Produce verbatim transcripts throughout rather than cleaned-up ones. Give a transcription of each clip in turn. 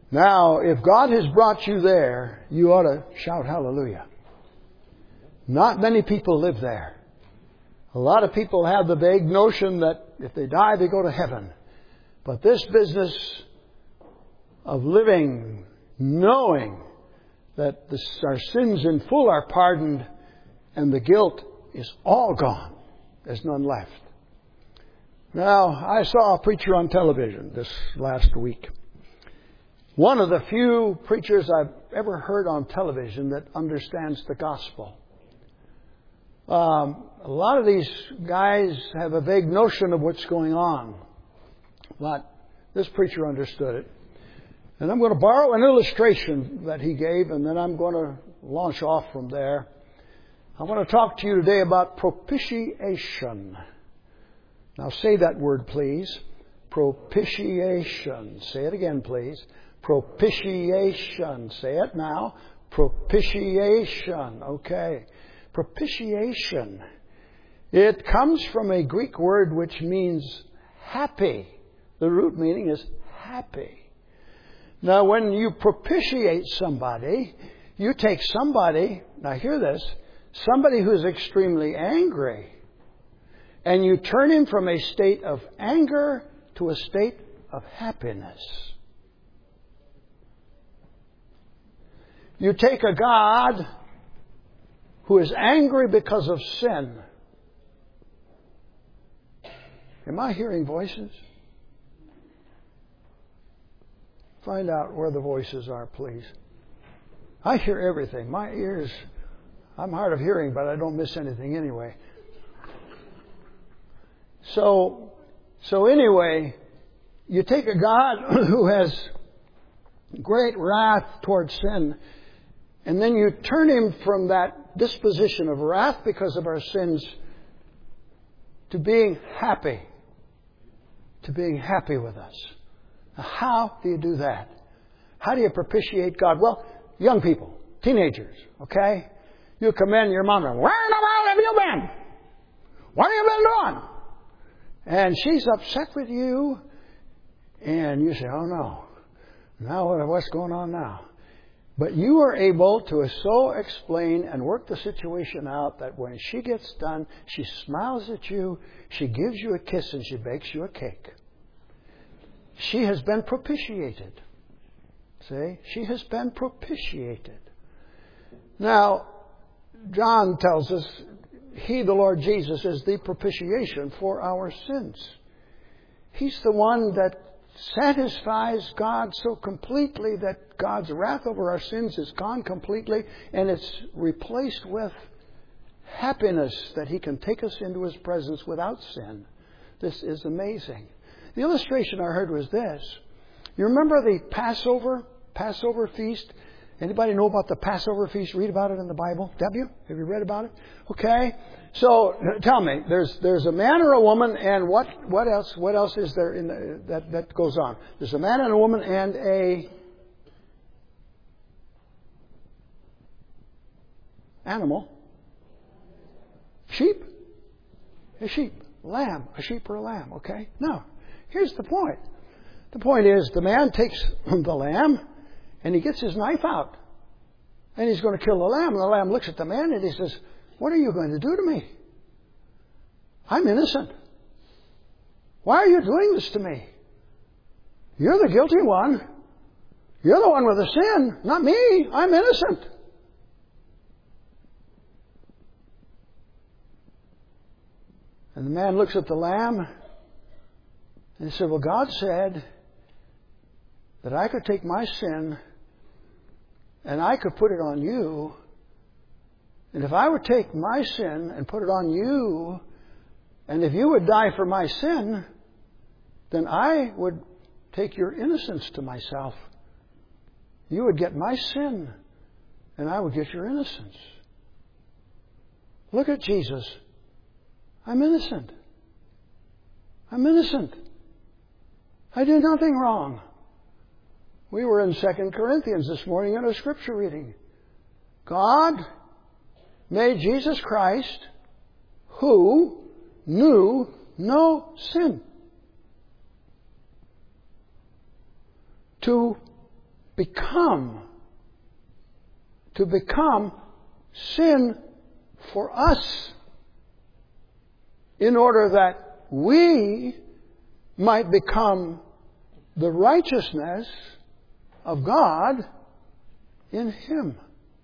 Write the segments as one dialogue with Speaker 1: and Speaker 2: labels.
Speaker 1: Now, if God has brought you there, you ought to shout hallelujah. Not many people live there. A lot of people have the vague notion that if they die, they go to heaven. But this business of living, knowing that the, our sins in full are pardoned and the guilt is all gone. There's none left. Now, I saw a preacher on television this last week. One of the few preachers I've ever heard on television that understands the gospel. Um, a lot of these guys have a vague notion of what's going on. But this preacher understood it. And I'm going to borrow an illustration that he gave, and then I'm going to launch off from there. I want to talk to you today about propitiation. Now say that word, please. Propitiation. Say it again, please. Propitiation. Say it now. Propitiation. Okay. Propitiation. It comes from a Greek word which means happy. The root meaning is happy. Now, when you propitiate somebody, you take somebody, now hear this, somebody who's extremely angry, and you turn him from a state of anger to a state of happiness. You take a God who is angry because of sin. Am I hearing voices? Find out where the voices are, please. I hear everything. My ears, I'm hard of hearing, but I don't miss anything anyway. So, so anyway, you take a God who has great wrath towards sin, and then you turn him from that disposition of wrath because of our sins to being happy, to being happy with us. Now, how do you do that? How do you propitiate God? Well, young people, teenagers, okay? You come in, your mom, where in the world have you been? What have you been doing? And she's upset with you, and you say, oh no, now what, what's going on now? But you are able to so explain and work the situation out that when she gets done, she smiles at you, she gives you a kiss, and she bakes you a cake. She has been propitiated. See? She has been propitiated. Now, John tells us, He, the Lord Jesus, is the propitiation for our sins. He's the one that satisfies God so completely that God's wrath over our sins is gone completely, and it's replaced with happiness that He can take us into His presence without sin. This is amazing. The illustration I heard was this. You remember the Passover, Passover feast? Anybody know about the Passover feast? Read about it in the Bible. W? Have you read about it? Okay. So tell me, there's there's a man or a woman, and what what else? What else is there in the, that that goes on? There's a man and a woman and a animal. Sheep. A sheep. Lamb. A sheep or a lamb. Okay. Now, here's the point. The point is, the man takes the lamb, and he gets his knife out. And he's going to kill the lamb. And the lamb looks at the man and he says, what are you going to do to me? I'm innocent. Why are you doing this to me? You're the guilty one. You're the one with the sin, not me. I'm innocent. And the man looks at the lamb and he said, well, God said that I could take my sin and I could put it on you. And if I would take my sin and put it on you, and if you would die for my sin, then I would take your innocence to myself. You would get my sin, and I would get your innocence. Look at Jesus. I'm innocent. I'm innocent. I did nothing wrong. We were in Second Corinthians this morning in a scripture reading. God made Jesus Christ, who knew no sin, to become, to become sin for us in order that we might become the righteousness of God in Him.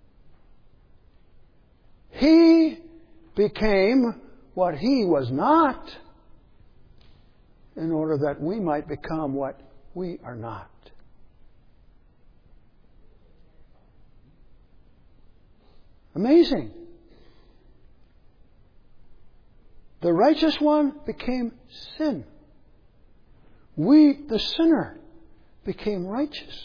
Speaker 1: He became what He was not in order that we might become what we are not. Amazing. The righteous one became sin. We, the sinner, became righteous.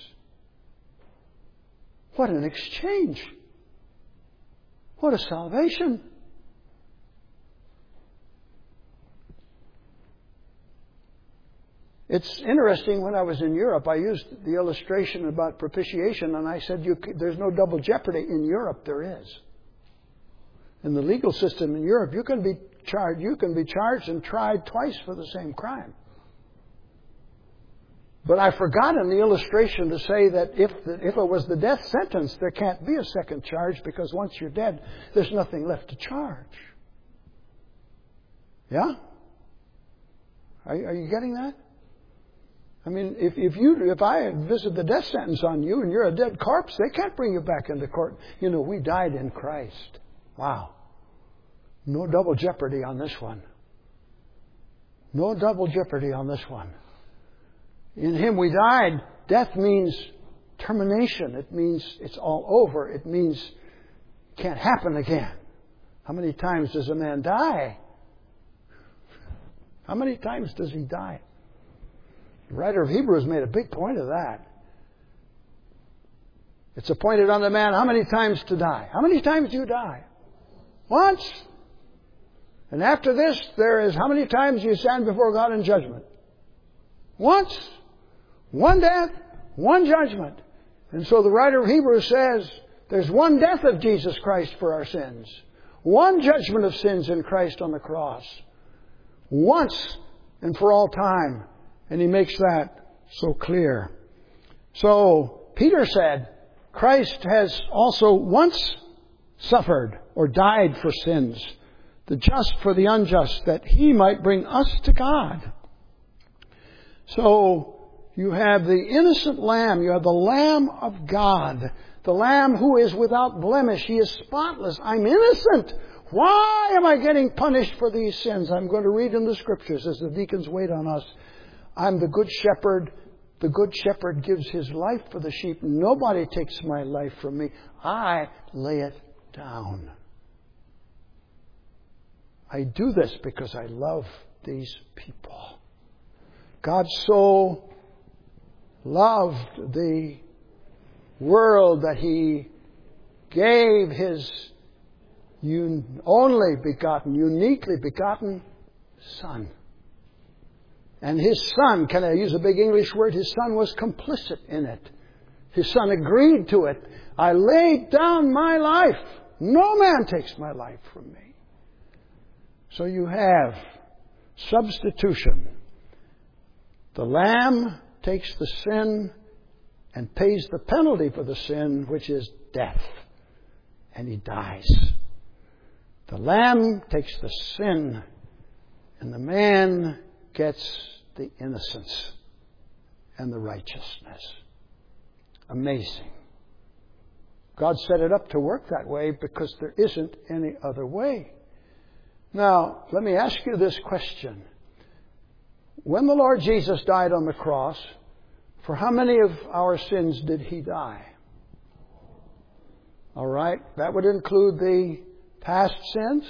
Speaker 1: What an exchange. What a salvation. It's interesting, when I was in Europe, I used the illustration about propitiation, and I said, you, there's no double jeopardy. In Europe, there is. In the legal system in Europe, you can be charged, you can be charged and tried twice for the same crime. But I forgot in the illustration to say that if the, if it was the death sentence, there can't be a second charge, because once you're dead, there's nothing left to charge. Yeah? Are, are you getting that? I mean, if, if you, if I visit the death sentence on you and you're a dead corpse, they can't bring you back into court. You know, we died in Christ. Wow. No double jeopardy on this one. No double jeopardy on this one. In Him we died. Death means termination. It means it's all over. It means it can't happen again. How many times does a man die? How many times does he die? The writer of Hebrews made a big point of that. It's appointed on the man how many times to die. How many times do you die? Once. And after this, there is how many times you stand before God in judgment? Once. One death, one judgment. And so the writer of Hebrews says, there's one death of Jesus Christ for our sins. One judgment of sins in Christ on the cross. Once and for all time. And he makes that so clear. So Peter said, Christ has also once suffered or died for sins, the just for the unjust, that He might bring us to God. So you have the innocent Lamb, you have the Lamb of God, the Lamb who is without blemish. He is spotless. I'm innocent. Why am I getting punished for these sins? I'm going to read in the Scriptures as the deacons wait on us. I'm the good shepherd. The good shepherd gives his life for the sheep. Nobody takes my life from me. I lay it down. I do this because I love these people. God so loved the world that He gave His un- only begotten, uniquely begotten Son. And His Son, can I use a big English word? His Son was complicit in it. His Son agreed to it. I laid down my life. No man takes my life from me. So you have substitution. The Lamb takes the sin and pays the penalty for the sin, which is death. And He dies. The Lamb takes the sin, and the man gets the innocence and the righteousness. Amazing. God set it up to work that way because there isn't any other way. Now, let me ask you this question. When the Lord Jesus died on the cross, for how many of our sins did He die? All right, that would include the past sins.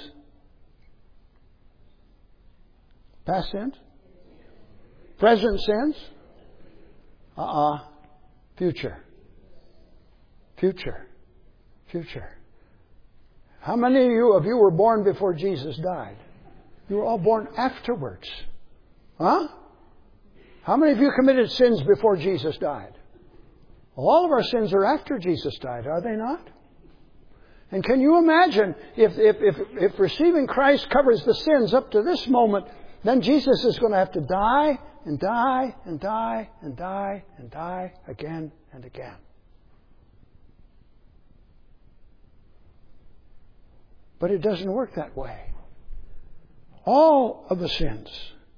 Speaker 1: Past sins? Present sins? Uh-uh. Future. Future. Future. How many of you, of you were born before Jesus died? You were all born afterwards. Huh? How many of you committed sins before Jesus died? All of our sins are after Jesus died, are they not? And can you imagine if, if, if, if receiving Christ covers the sins up to this moment, then Jesus is going to have to die and die and die and die and die again and again. But it doesn't work that way. All of the sins.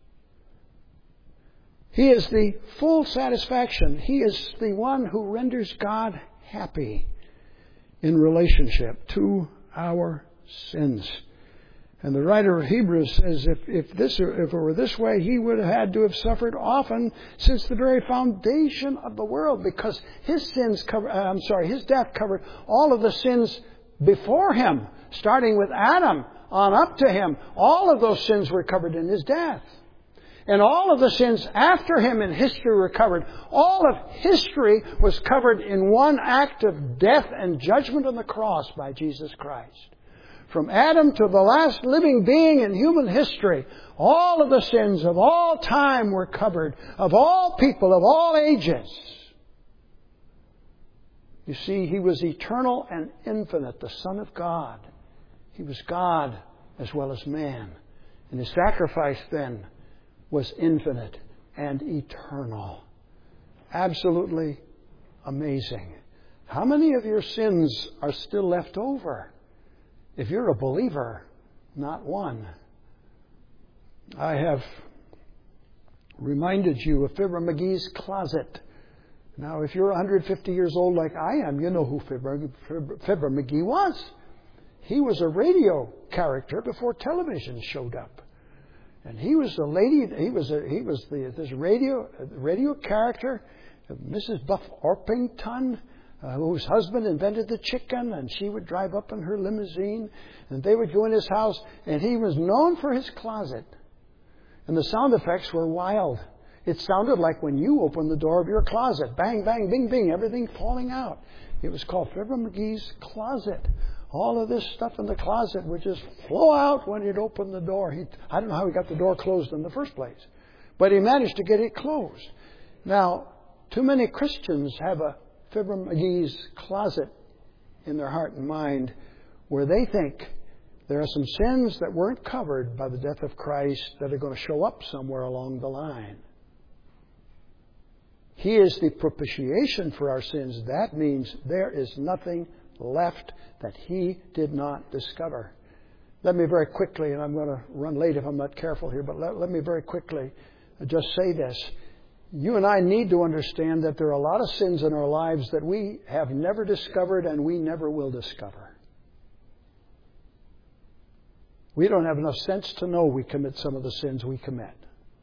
Speaker 1: He is the full satisfaction. He is the one who renders God happy in relationship to our sins. And the writer of Hebrews says if, if this if it were this way, he would have had to have suffered often since the very foundation of the world, because his sins cover, uh, I'm sorry, his death covered all of the sins before him, starting with Adam on up to him. All of those sins were covered in his death. And all of the sins after him in history were covered. All of history was covered in one act of death and judgment on the cross by Jesus Christ. From Adam to the last living being in human history, all of the sins of all time were covered, of all people, of all ages. You see, he was eternal and infinite, the Son of God. He was God as well as man. And his sacrifice then was infinite and eternal. Absolutely amazing. How many of your sins are still left over? If you're a believer, not one. I have reminded you of Fibber McGee's closet. Now, if you're one hundred fifty years old like I am, you know who Fibber, Fibber, Fibber McGee was. He was a radio character before television showed up. And he was the lady, he was a, he was the this radio radio character, Missus Buff Orpington, uh, whose husband invented the chicken, and she would drive up in her limousine, and they would go in his house, and he was known for his closet. And the sound effects were wild. It sounded like when you opened the door of your closet. Bang, bang, bing, bing, everything falling out. It was called Fibber McGee's closet. All of this stuff in the closet would just flow out when he'd open the door. He, I don't know how he got the door closed in the first place, but he managed to get it closed. Now, too many Christians have a Fibber McGee's closet in their heart and mind where they think there are some sins that weren't covered by the death of Christ that are going to show up somewhere along the line. He is the propitiation for our sins. That means there is nothing left that He did not discover. Let me very quickly, and I'm going to run late if I'm not careful here, but let, let me very quickly just say this. You and I need to understand that there are a lot of sins in our lives that we have never discovered and we never will discover. We don't have enough sense to know we commit some of the sins we commit.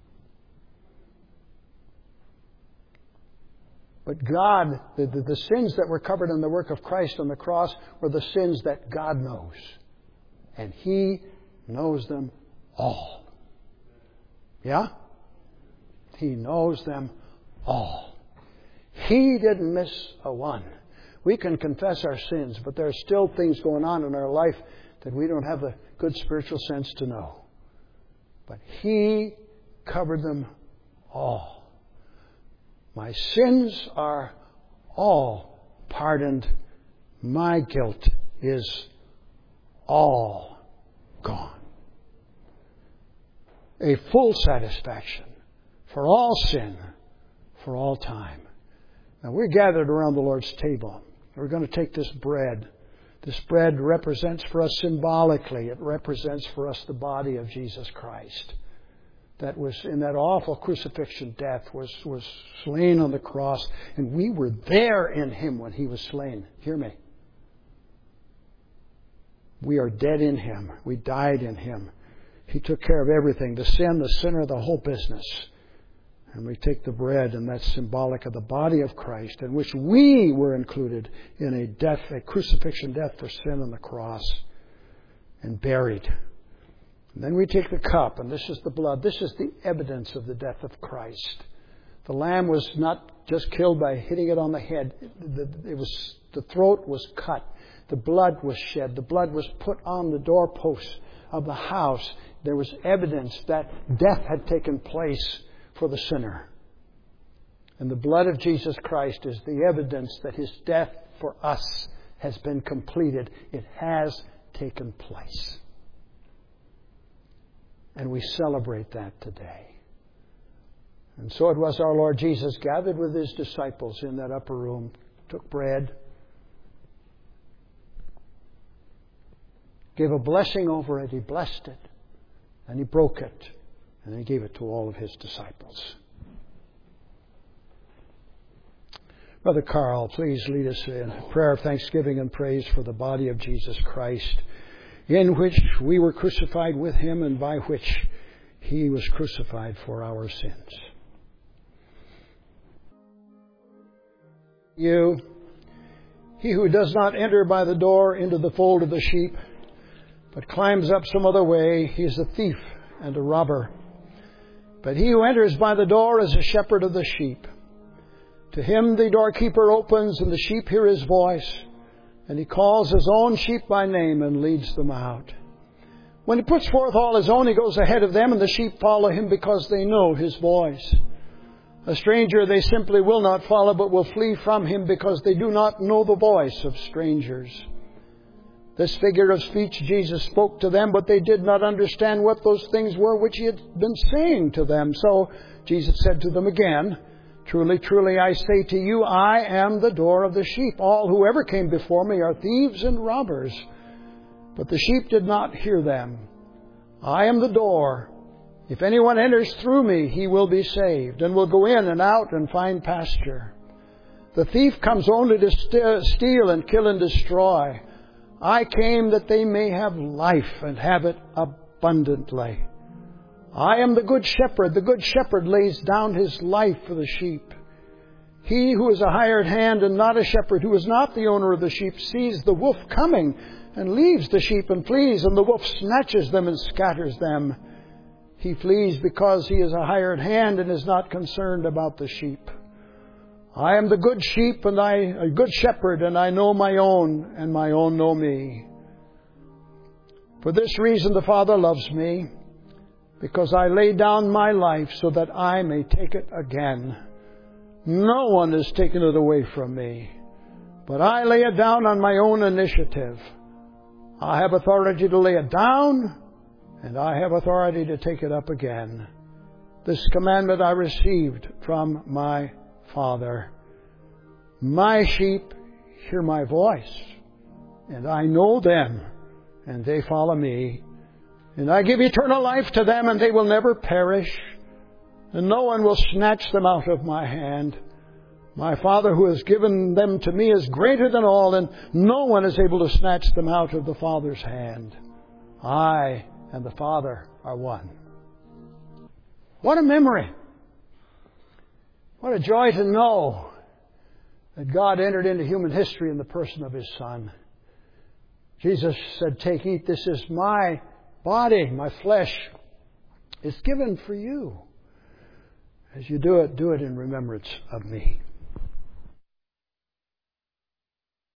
Speaker 1: But God, the, the, the sins that were covered in the work of Christ on the cross were the sins that God knows. And He knows them all. Yeah? He knows them all. He didn't miss a one. We can confess our sins, but there are still things going on in our life that we don't have the good spiritual sense to know. But He covered them all. My sins are all pardoned. My guilt is all gone. A full satisfaction for all sin, for all time. Now we're gathered around the Lord's table. We're going to take this bread. This bread represents for us symbolically, it represents for us the body of Jesus Christ. That was in that awful crucifixion death, was, was slain on the cross. And we were there in Him when He was slain. Hear me. We are dead in Him. We died in Him. He took care of everything. The sin, the sinner, the whole business. And we take the bread, and that's symbolic of the body of Christ, in which we were included in a death, a crucifixion death for sin on the cross, and buried. And then we take the cup, and this is the blood. This is the evidence of the death of Christ. The lamb was not just killed by hitting it on the head. It was, the throat was cut. The blood was shed. The blood was put on the doorposts of the house. There was evidence that death had taken place for the sinner. And the blood of Jesus Christ is the evidence that His death for us has been completed. It has taken place. And we celebrate that today. And so it was our Lord Jesus gathered with His disciples in that upper room, took bread, gave a blessing over it. He blessed it. And He broke it. And He gave it to all of His disciples. Brother Carl, please lead us in a prayer of thanksgiving and praise for the body of Jesus Christ, in which we were crucified with Him and by which He was crucified for our sins. You, he who does not enter by the door into the fold of the sheep, but climbs up some other way, he is a thief and a robber. But he who enters by the door is a shepherd of the sheep. To him the doorkeeper opens, and the sheep hear his voice, and he calls his own sheep by name and leads them out. When he puts forth all his own, he goes ahead of them, and the sheep follow him because they know his voice. A stranger they simply will not follow, but will flee from him because they do not know the voice of strangers. This figure of speech Jesus spoke to them, but they did not understand what those things were which He had been saying to them. So Jesus said to them again, "Truly, truly, I say to you, I am the door of the sheep. All who ever came before me are thieves and robbers, but the sheep did not hear them. I am the door. If anyone enters through me, he will be saved, and will go in and out and find pasture. The thief comes only to st- steal and kill and destroy. I came that they may have life and have it abundantly. I am the good shepherd. The good shepherd lays down his life for the sheep. He who is a hired hand and not a shepherd, who is not the owner of the sheep, sees the wolf coming and leaves the sheep and flees, and the wolf snatches them and scatters them. He flees because he is a hired hand and is not concerned about the sheep. I am the good sheep and I a good shepherd, and I know my own, and my own know me. For this reason the Father loves me, because I lay down my life so that I may take it again. No one has taken it away from me, but I lay it down on my own initiative. I have authority to lay it down, and I have authority to take it up again. This commandment I received from my Father. My sheep hear my voice, and I know them, and they follow me. And I give eternal life to them, and they will never perish, and no one will snatch them out of my hand. My Father who has given them to me is greater than all, and no one is able to snatch them out of the Father's hand. I and the Father are one." What a memory! What a joy to know that God entered into human history in the person of His Son. Jesus said, "Take, eat, this is my body, my flesh is given for you. As you do it, do it in remembrance of me."